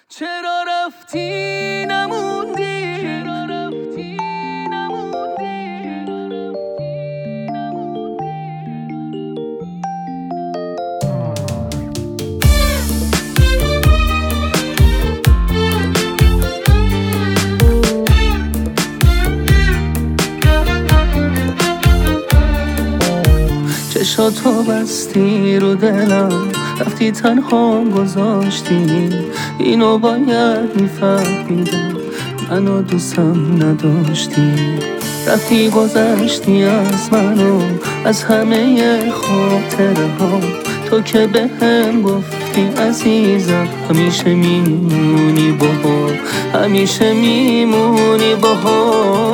چرا رفتی نموندی، چرا رفتی نموندی. چشاتو بستی رو دلم، رفتی تنها گذاشتی. اینو باید میفهمیدم، منو دوستم نداشتی. رفتی گذشتی از منو، از همه خاطره ها. تو که بهم گفتی عزیزم همیشه میمونی باها، همیشه میمونی باها.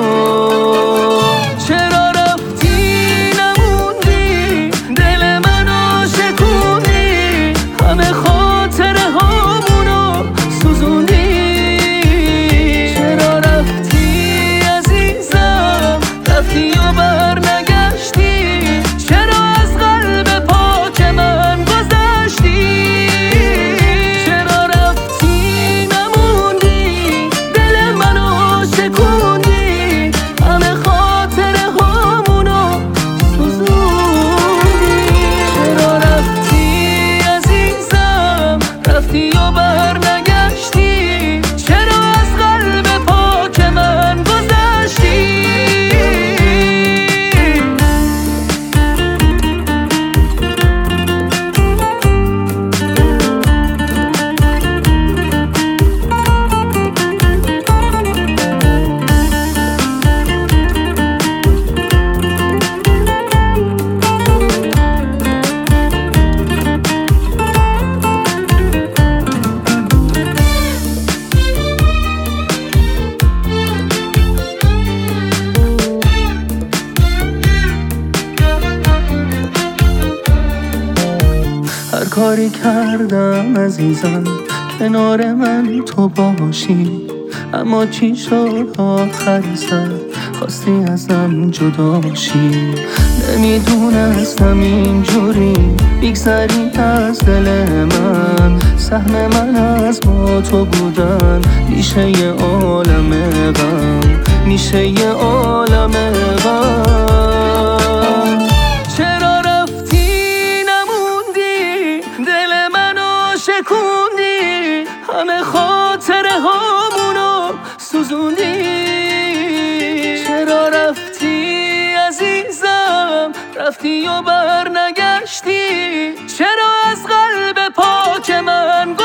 چرا رفتی نموندی، دل منو شکوندی، همه خاطره هامونو سوزوندی. چرا رفتی عزیزم، رفتی و برنگشتی. چرا از قلب پاک من گذشتی. چرا رفتی نموندی، دل منو شکوندی، همه خاطره هامونو سوزوندی. چرا رفتی عزیزم، رفتی و برنگشتی. چرا از قلب پاک من گذشتی. هر کاری کردم عزیزم کنار من تو باشی، اما چی شد آخر سر خواستی ازم جدا شی. نمیدونستم اینجوری بگذری از دل من، سهم من از با تو بودن میشه یه عالم غم، میشه یه عالم غم. چرا رفتی نموندی، دل منو شکوندی، همه خاطره هامونو سوزوندی. چرا رفتی عزیزم، رفتی و برنگشتی. چرا از قلب پاک من